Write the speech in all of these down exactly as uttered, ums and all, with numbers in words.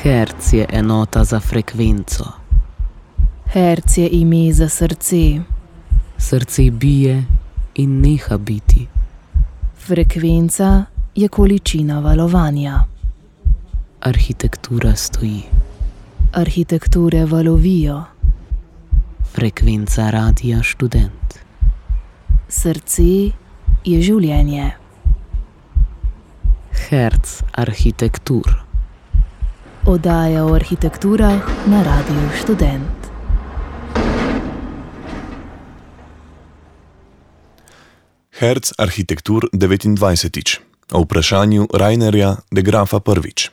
Herc je enota za frekvenco. Herc je ime za srce. Srce bije in neha biti. Frekvenca je količina valovanja. Arhitektura stoji. Arhitekture valovijo. Frekvenca Radia Študent. Srce je življenje. Herc arhitektur. Oddaja o arhitekturah na Radiu Študent. Herc arhitektur devetindvajsetič. O vprašanju Rainerja de Graafa prvič.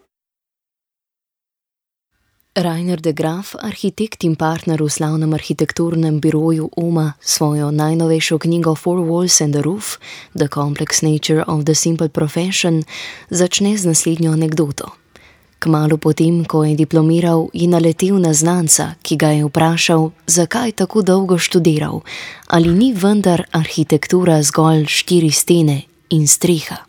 Rainer de Graaf, arhitekt in partner v slavnem arhitekturnem biroju Oma, svojo najnovejšo knjigo Four Walls and a Roof, The Complex Nature of the Simple Profession, začne z naslednjo anekdoto. Kmalu potem, ko je diplomiral, je naletel na znanca, ki ga je vprašal, zakaj tako dolgo študiral, ali ni vendar arhitektura zgolj štiri stene in streha.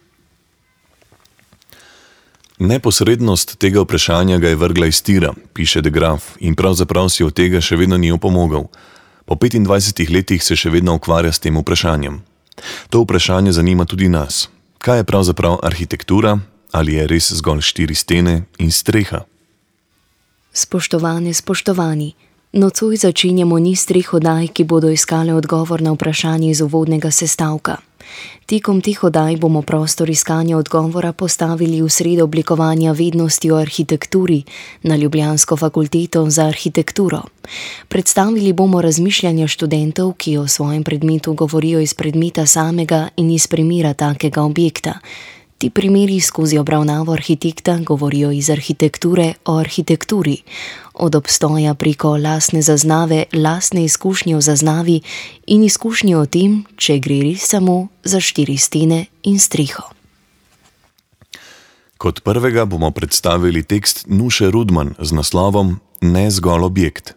Neposrednost tega vprašanja ga je vrgla iz tira, piše de Graaf, in pravzaprav si od tega še vedno ni opomogel. Po petindvajsetih letih se še vedno ukvarja s tem vprašanjem. To vprašanje zanima tudi nas. Kaj je pravzaprav arhitektura? Ali je res zgolj štiri stene in streha? Spoštovane, spoštovani, nocoj začenjamo niz treh oddaj, ki bodo iskale odgovor na vprašanje iz uvodnega sestavka. Tekom teh oddaj bomo prostor iskanja odgovora postavili v sredo oblikovanja vednosti o arhitekturi na Ljubljansko fakulteto za arhitekturo. Predstavili bomo razmišljanja študentov, ki o svojem predmetu govorijo iz predmeta samega in iz primera takega objekta. Ti primeri skozi obravnavo arhitekta govorijo iz arhitekture o arhitekturi, od obstoja preko lastne zaznave, lastne izkušnje o zaznavi in izkušnje o tem, če gre res samo za štiri stene in streho. Kot prvega bomo predstavili tekst Nuše Rudman z naslovom Ne zgolj objekt.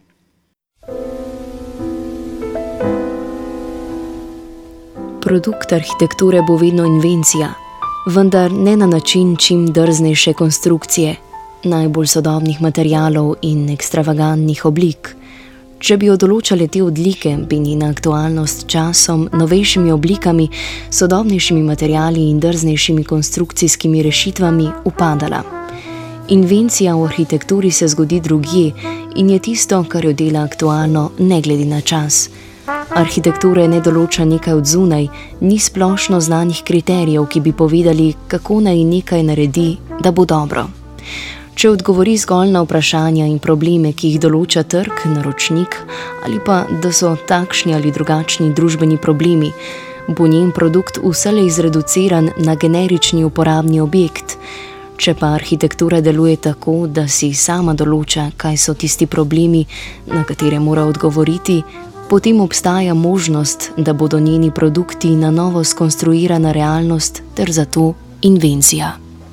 Produkt arhitekture bo vedno invencija, vendar ne na način čim drznejše konstrukcije, najbolj sodobnih materialov in ekstravagantnih oblik. Če bi jo določale te odlike, bi njena aktualnost časom, novejšimi oblikami, sodobnejšimi materiali in drznejšimi konstrukcijskimi rešitvami upadala. Invencija v arhitekturi se zgodi drugje in je tisto, kar jo dela aktualno, ne glede na čas. Arhitektura ne določa nekaj od zunaj, ni splošno znanih kriterijev, ki bi povedali, kako naj nekaj naredi, da bo dobro. Če odgovori zgolj na vprašanja in probleme, ki jih določa trg, naročnik, ali pa da so takšni ali drugačni družbeni problemi, bo njen produkt vselej zreduciran na generični uporabni objekt. Če pa arhitektura deluje tako, da si sama določa, kaj so tisti problemi, na katere mora odgovoriti, potem obstaja možnost, da bodo njeni produkti na novo skonstruirana realnost ter zato invencija.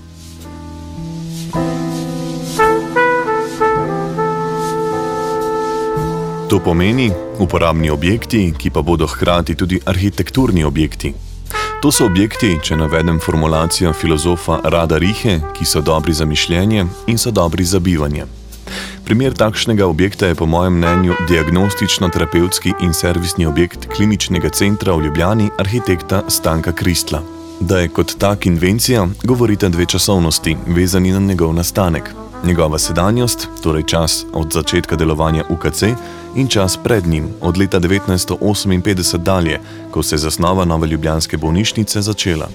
To pomeni uporabni objekti, ki pa bodo hkrati tudi arhitekturni objekti. To so objekti, če navedem formulacijo filozofa Rada Rihe, ki so dobri za mišljenje in so dobri za bivanje. Primer takšnega objekta je po mojem mnenju diagnostično-terapevtski in servisni objekt kliničnega centra v Ljubljani arhitekta Stanka Kristla. Da je kot tak invencija, govorita dve časovnosti, vezani na njegov nastanek. Njegova sedanjost, torej čas od začetka delovanja U K C, in čas pred njim, od leta devetnajststo oseminpetdeset dalje, ko se je zasnova nove ljubljanske bolnišnice začela.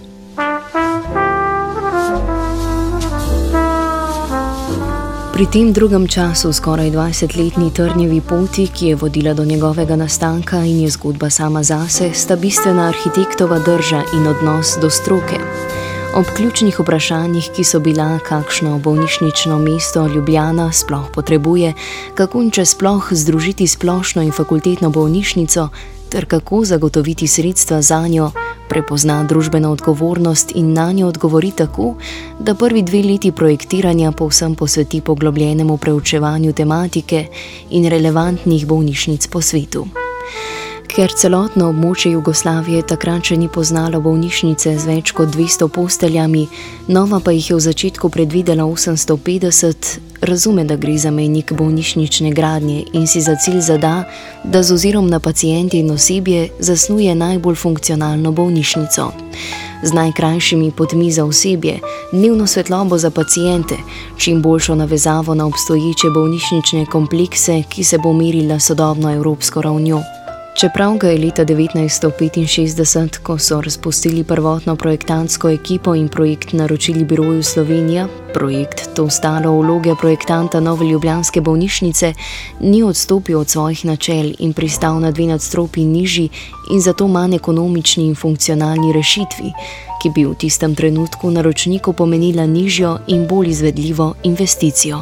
Pri tem drugem času, skoraj dvajsetletni Trnjevi poti, ki je vodila do njegovega nastanka in je zgodba sama zase, sta bistvena arhitektova drža in odnos do stroke. Ob ključnih vprašanjih, ki so bila, kakšno bolnišnično mesto Ljubljana sploh potrebuje, kako in če sploh združiti splošno in fakultetno bolnišnico, ter kako zagotoviti sredstva zanjo, prepozna družbeno odgovornost in nanjo odgovori tako, da prvi dve leti projektiranja povsem posveti poglobljenemu preučevanju tematike in relevantnih bolnišnic po svetu. Ker celotno območje Jugoslavije takrat še ni poznalo bolnišnice z več kot dvesto posteljami, nova pa jih je v začetku predvidela osemsto petdeset, razume, da gre za mejnik bolnišnične gradnje in si za cilj zada, da z ozirom na paciente in osebje zasnuje najbolj funkcionalno bolnišnico. Z najkrajšimi potmi za osebje, dnevno svetlobo za paciente, čim boljšo navezavo na obstoječe bolnišnične komplekse, ki se bo merila sodobno evropsko ravnjo. Čeprav ga je leta devetnajststo petinšestdeset, ko so razpustili prvotno projektantsko ekipo in projekt naročili Biroju Slovenija, projekt to stalo vloge projektanta nove ljubljanske bolnišnice, ni odstopil od svojih načel in pristal na dve nadstropji nižji in zato manj ekonomični in funkcionalni rešitvi, ki bi v tistem trenutku naročniku pomenila nižjo in bolj izvedljivo investicijo.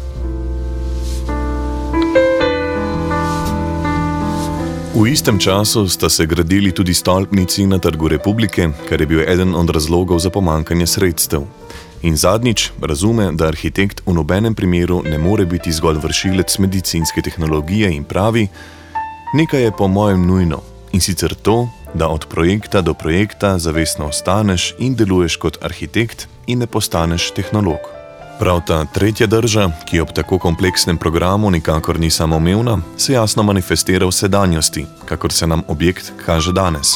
V istem času sta se gradili tudi stolpnici na Trgu Republike, kar je bil eden od razlogov za pomanjkanje sredstev. In zadnjič, razume, da arhitekt v nobenem primeru ne more biti zgolj vršilec medicinske tehnologije in pravi: nekaj je po mojem nujno, in sicer to, da od projekta do projekta zavestno ostaneš in deluješ kot arhitekt in ne postaneš tehnolog. Prav ta tretja drža, ki ob tako kompleksnem programu nikakor ni samoumevna, se jasno manifestira v sedanjosti, kakor se nam objekt kaže danes.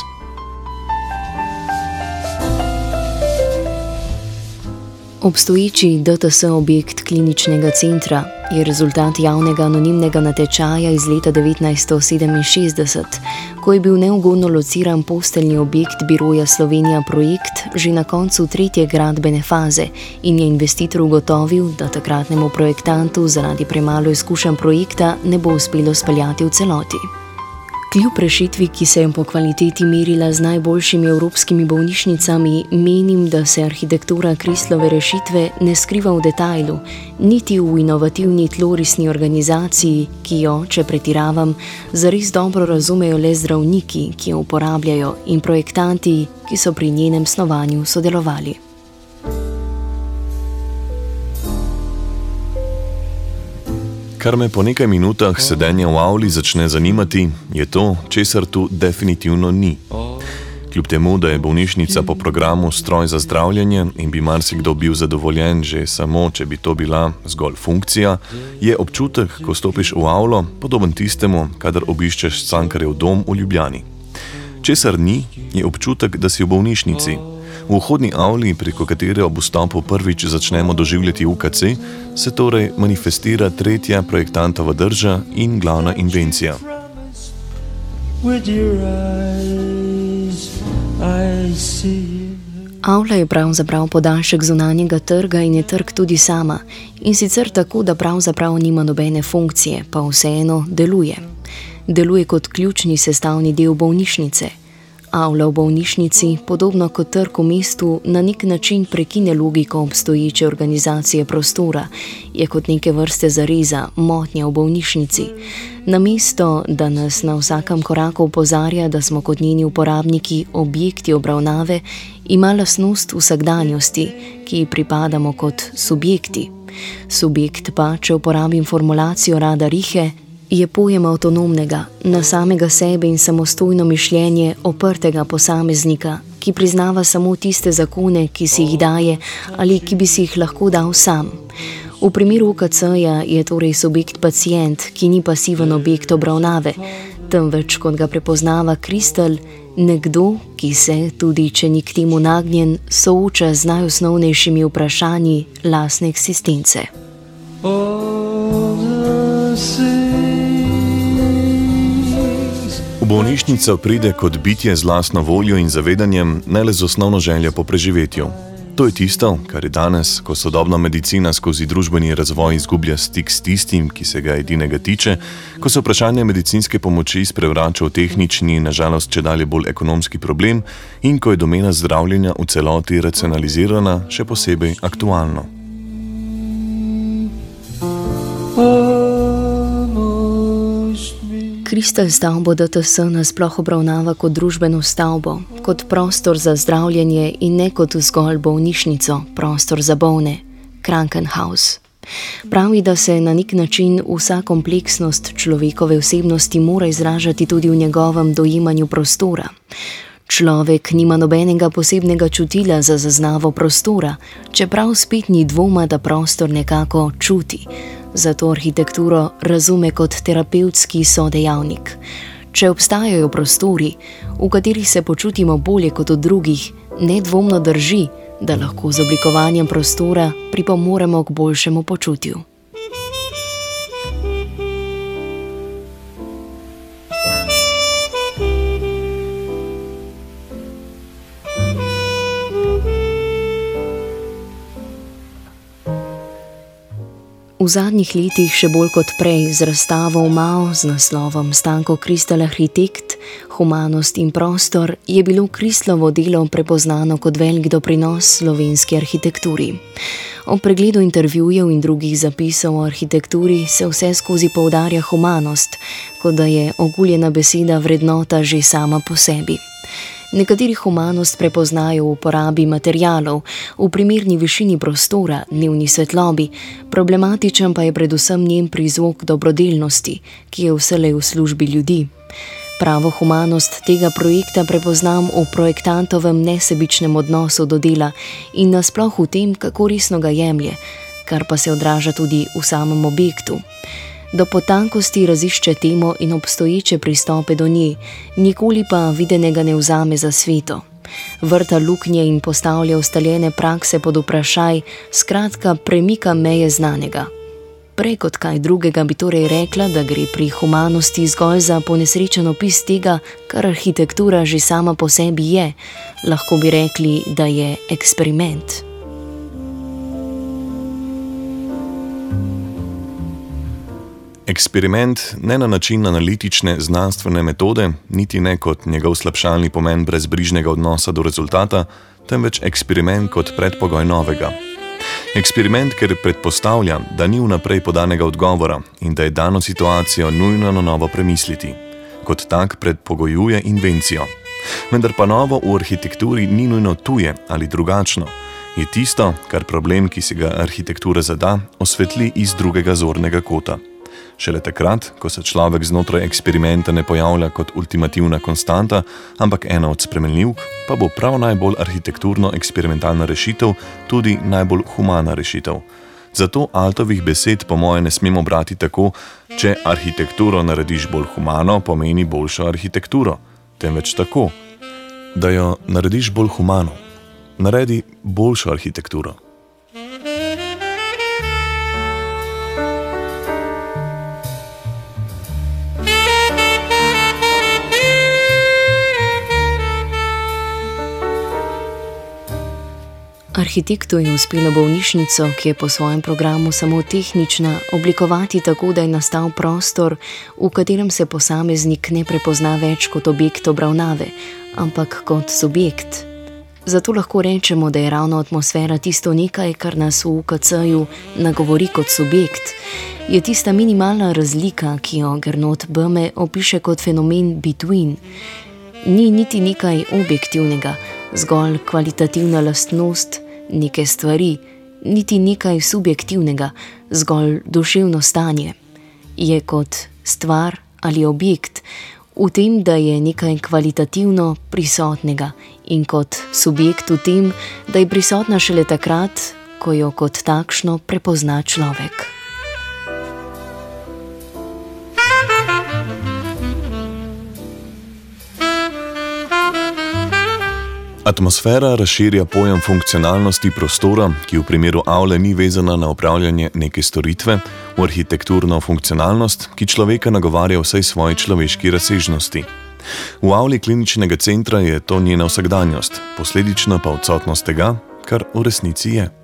Obstoječi D T S objekt kliničnega centra je rezultat javnega anonimnega natečaja iz leta devetnajststo sedeminšestdeset, ko je bil neugodno lociran posteljni objekt Biroja Slovenija projekt že na koncu tretje gradbene faze in je investitor ugotovil, da takratnemu projektantu zaradi premalo izkušenj projekta ne bo uspelo speljati v celoti. Kljub rešitvi, ki se je po kvaliteti merila z najboljšimi evropskimi bolnišnicami, menim, da se arhitektura Kristlove rešitve ne skriva v detajlu, niti v inovativni tlorisni organizaciji, ki jo, če pretiravam, zares dobro razumejo le zdravniki, ki jo uporabljajo, in projektanti, ki so pri njenem snovanju sodelovali. Kar me po nekaj minutah sedenja v avli začne zanimati, je to, česar tu definitivno ni. Kljub temu, da je bolnišnica po programu stroj za zdravljenje in bi marsikdo bil zadovoljen že samo, če bi to bila zgolj funkcija, je občutek, ko stopiš v avlo, podoben tistemu, kadar obiščeš Cankarjev dom v Ljubljani. Česar ni, je občutek, da si v bolnišnici. V vhodni avli, preko katere ob vstopu prvič začnemo doživljati U K C, se torej manifestira tretja projektantova drža in glavna invencija. Avla je pravzaprav podaljšek zunanjega trga in je trg tudi sama, in sicer tako, da pravzaprav nima nobene funkcije, pa vseeno deluje. Deluje kot ključni sestavni del bolnišnice. Avla v bolnišnici, podobno kot trg v mestu, na nek način prekine logiko obstoječe organizacije prostora, je kot neke vrste zareza, motnja v bolnišnici. Namesto, da nas na vsakem koraku opozarja, da smo kot njeni uporabniki objekti obravnave, ima lastnost vsakdanjosti, ki ji pripadamo kot subjekti. Subjekt pa, če uporabim formulacijo Rada Rihe, je pojem avtonomnega, na samega sebe in samostojno mišljenje oprtega posameznika, ki priznava samo tiste zakone, ki si jih daje ali ki bi si jih lahko dal sam. V primeru U K C-ja je torej subjekt pacient, ki ni pasiven objekt obravnave, temveč, kot ga prepoznava Kristl, nekdo, ki se, tudi če ni k temu nagnjen, sooča z najosnovnejšimi vprašanji lastne eksistence. V bolnišnico pride kot bitje z lastno voljo in zavedanjem, ne le z osnovno željo po preživetju. To je tisto, kar je danes, ko sodobna medicina skozi družbeni razvoj izgublja stik s tistim, ki se ga edinega tiče, ko se vprašanje medicinske pomoči sprevrača v tehnični, nažalost čedalje bolj ekonomski problem in ko je domena zdravljenja v celoti racionalizirana, še posebej aktualno. Kristl stavbo D T S nasploh obravnava kot družbeno stavbo, kot prostor za zdravljenje in ne kot zgolj bolnišnico, prostor za bolne, Krankenhaus. Pravi, da se na nek način vsa kompleksnost človekove osebnosti mora izražati tudi v njegovem dojemanju prostora. Človek nima nobenega posebnega čutila za zaznavo prostora, čeprav spet ni dvoma, da prostor nekako čuti. Zato arhitekturo razume kot terapevtski sodejavnik. Če obstajajo prostori, v katerih se počutimo bolje kot v drugih, nedvomno drži, da lahko z oblikovanjem prostora pripomoremo k boljšemu počutju. V zadnjih letih še bolj kot prej z razstavo v Mao z naslovom Stanko Kristal arhitekt, humanost in prostor je bilo Kristlovo delo prepoznano kot velik doprinos slovenski arhitekturi. Ob pregledu intervjujev in drugih zapisov o arhitekturi se vse skozi poudarja humanost, kot da je oguljena beseda vrednota že sama po sebi. Nekateri humanost prepoznajo v uporabi materialov, v primerni višini prostora, dnevni svetlobi, problematičen pa je predvsem njen prizvok dobrodelnosti, ki je vselej v službi ljudi. Pravo humanost tega projekta prepoznam v projektantovem nesebičnem odnosu do dela in nasploh v tem, kako resno ga jemlje, kar pa se odraža tudi v samem objektu. Do potankosti razišče temo in obstoječe pristope do nje, nikoli pa videnega ne vzame za sveto. Vrta luknje in postavlja ustaljene prakse pod vprašaj, skratka premika meje znanega. Prej kot kaj drugega bi torej rekla, da gre pri humanosti zgolj za ponesrečen opis tega, kar arhitektura že sama po sebi je. Lahko bi rekli, da je eksperiment. Eksperiment ne na način analitične znanstvene metode, niti ne kot njegov slabšalni pomen brezbrižnega odnosa do rezultata, temveč eksperiment kot predpogoj novega. Eksperiment, ker predpostavlja, da ni vnaprej podanega odgovora in da je dano situacijo nujno na novo premisliti. Kot tak predpogojuje invencijo. Vendar pa novo v arhitekturi ni nujno tuje ali drugačno. Je tisto, kar problem, ki si ga arhitektura zada, osvetli iz drugega zornega kota. Šele takrat, ko se človek znotraj eksperimenta ne pojavlja kot ultimativna konstanta, ampak ena od spremenljivk, pa bo prav najbolj arhitekturno-eksperimentalna rešitev tudi najbolj humana rešitev. Zato Altovih besed po moje ne smemo brati tako, če arhitekturo narediš bolj humano, pomeni boljšo arhitekturo, temveč tako, da jo narediš bolj humano, naredi boljšo arhitekturo. Arhitektu je uspelo bolnišnico, ki je po svojem programu samo tehnična, oblikovati tako, da je nastal prostor, v katerem se posameznik ne prepozna več kot objekt obravnave, ampak kot subjekt. Zato lahko rečemo, da je ravno atmosfera tisto nekaj, kar nas v U K C-ju nagovori kot subjekt. Je tista minimalna razlika, ki jo Gernot Böhme opiše kot fenomen between. Ni niti nekaj objektivnega, zgolj kvalitativna lastnost neke stvari, niti nekaj subjektivnega, zgolj duševno stanje. Je kot stvar ali objekt v tem, da je nekaj kvalitativno prisotnega in kot subjekt v tem, da je prisotna šele takrat, ko jo kot takšno prepozna človek. Atmosfera razširja pojem funkcionalnosti prostora, ki v primeru avle ni vezana na opravljanje neke storitve, v arhitekturno funkcionalnost, ki človeka nagovarja vsej svoji človeški razsežnosti. V avli kliničnega centra je to njena vsakdanjost, posledično pa odsotnost tega, kar v resnici je.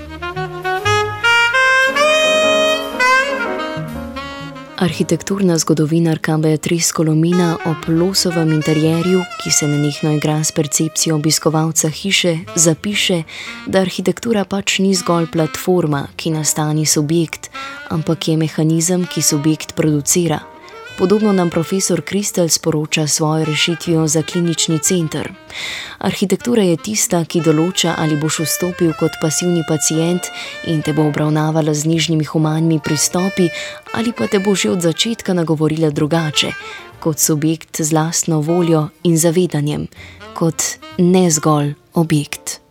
Arhitekturna zgodovinarka Beatrice Colomina ob losovem interjerju, ki se nenehno igra s percepcijo obiskovalca hiše, zapiše, da arhitektura pač ni zgolj platforma, ki nastani subjekt, ampak je mehanizem, ki subjekt producira. Podobno nam profesor Kristel sporoča svojo rešitvijo za klinični center. Arhitektura je tista, ki določa, ali boš vstopil kot pasivni pacient in te bo obravnavala z nižjimi humanimi pristopi, ali pa te bo že od začetka nagovorila drugače, kot subjekt z lastno voljo in zavedanjem, kot ne zgolj objekt.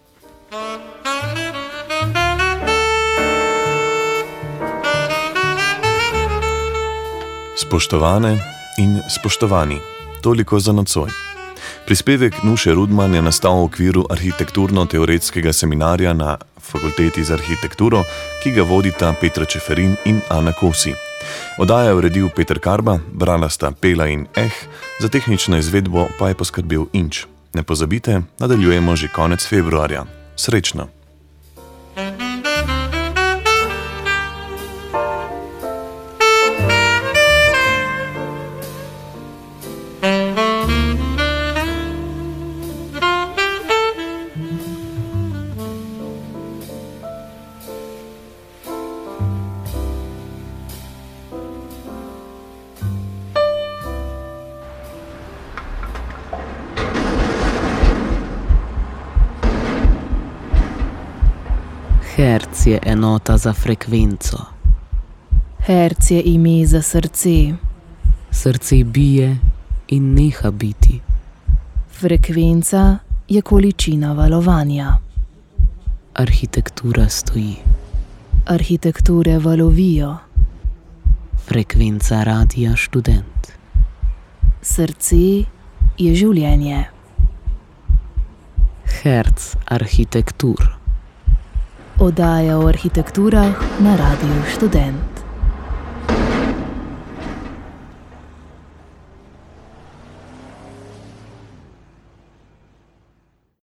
Spoštovane in spoštovani, toliko za nocoj. Prispevek Nuše Rudman je nastal v okviru arhitekturno-teoretskega seminarja na Fakulteti za arhitekturo, ki ga vodita Petra Čeferin in Ana Kosi. Oddaja je uredil Peter Karba, brala sta Pela in Eh, za tehnično izvedbo pa je poskrbel Inč. Ne pozabite, nadaljujemo že konec februarja. Srečno! Herc je enota za frekvenco. Herc je ime za srce. Srce bije in neha biti. Frekvenca je količina valovanja. Arhitektura stoji. Arhitekture valovijo. Frekvenca Radia Študent. Srce je življenje. Herc arhitektur. Oddaja o arhitekturah na Radiu Študent.